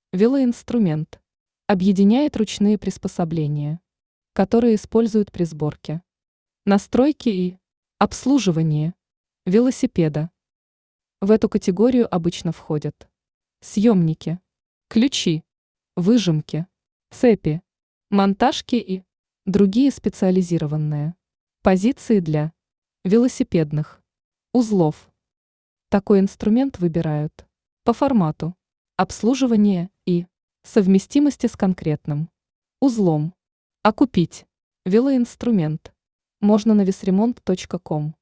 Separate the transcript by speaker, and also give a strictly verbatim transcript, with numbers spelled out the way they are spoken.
Speaker 1: Велоинструмент объединяет ручные приспособления, которые используют при сборке, настройке и обслуживании велосипеда. В эту категорию обычно входят съемники, ключи, выжимки, цепи, монтажки и другие специализированные позиции для велосипедных узлов. Такой инструмент выбирают по формату, обслуживания и совместимости с конкретным узлом. А купить велоинструмент можно на весремонт точка ком.